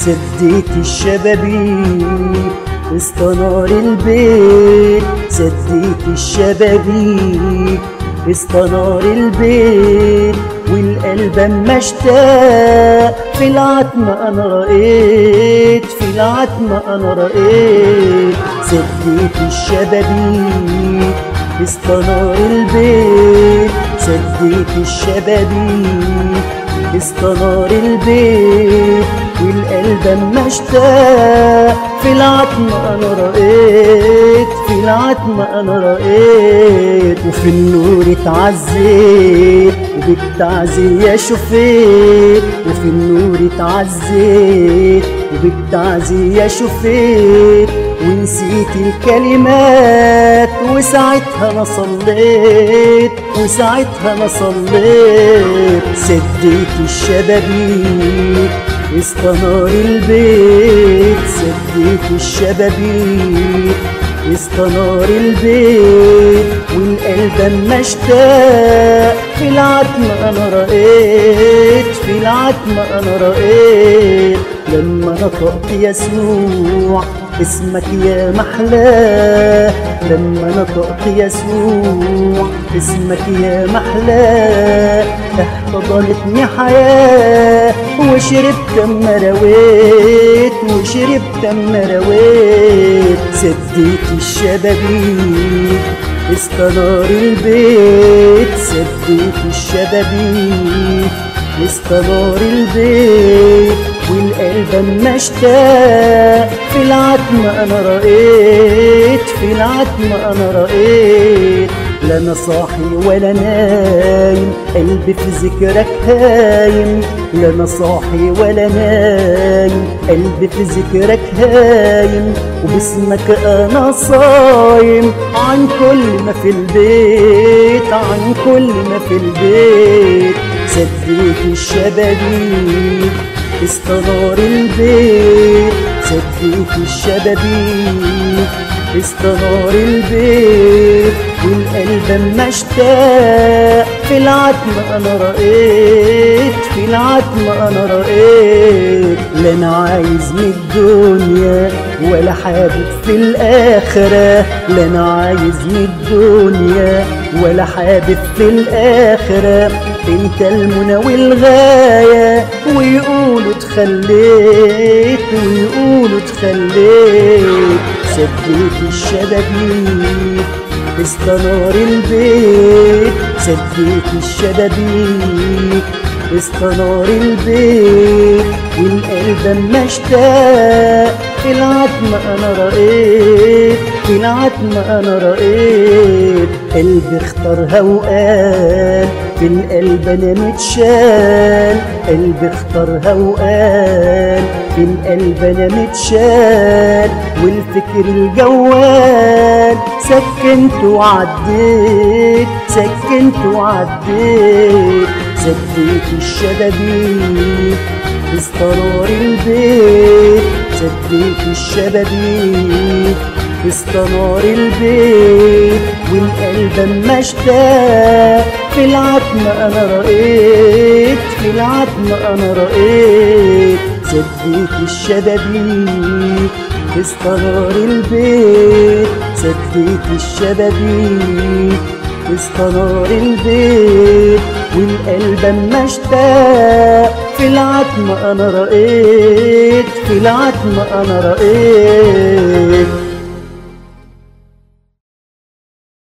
سديت الشبابيك استنار البيت، سديت الشبابيك استنار البيت، والقلب اما اشتاق في العتمة انا رأيت، في العتمة انا رأيت. سديت الشبابيك استنار البيت، سديت الشبابيك استنار البيت، والقلب اما اشتاق في العتمة انا رأيت، في العتمة انا رأيت. وفي النور اتعزيت وبالتعزية شفيت، وفي النور اتعزيت وبالتعزية شفيت، ونسيت الكلمات وساعتها انا صليت، وساعتها انا صليت. سديت الشبابيك استنار البيت، سديت الشبابيك استنار البيت، والقلب اما اشتاق في العتمة انا رأيت، في العتمة انا رأيت. لما نطقت يسوع اسمك يا محلاه، لما نطقت يسوع اسمك يا محلاه، احتضنتني حياة وشربت اما رويت، وشربت اما رويت. سديت الشبابيك استنار البيت، سديت الشبابيك استنار البيت، والقلب اما اشتاق في العتمة انا رأيت، في العتمة انا رأيت. لا انا صاحي ولا نايم قلبي في ذكرك هايم، لا انا صاحي ولا نايم قلبي في ذكرك هايم، وباسمك انا صايم عن كل ما في البيت، عن كل ما في البيت. سديت الشبابيك استنار البيت، سديت الشبابيك استنار البيت، والقلب اما اشتاق في العتمة انا رأيت، في العتمة انا رأيت. لا انا عايز من الدنيا ولا حابب في الاخرة، لا انا عايز من الدنيا ولا حابب في الاخرة، انت المنى والغاية، ويقولوا اتخليت، ويقولوا اتخليت. سديت الشبابيك استنار البيت، سديت الشبابيك استنار البيت، والقلب اما اشتاق في العتمة انا رأيت، في العتمة انا رأيت. قلبي اختارها وقال في القلب انا متشال، قلبي اختارها وقال في القلب انا متشال، والفكر الجوال سكنت وعديت، سكنت وعديت. سديت الشبابيك استنار البيت، سديت الشبابيك استنار البيت، والقلب اما اشتاق في العتمة انا رأيت، في العتمة انا رأيت. سديت الشبابيك استنار البيت، سديت الشبابيك استنار البيت، والقلب اما اشتاق في العتمة انا رأيت، في العتمة انا رأيت.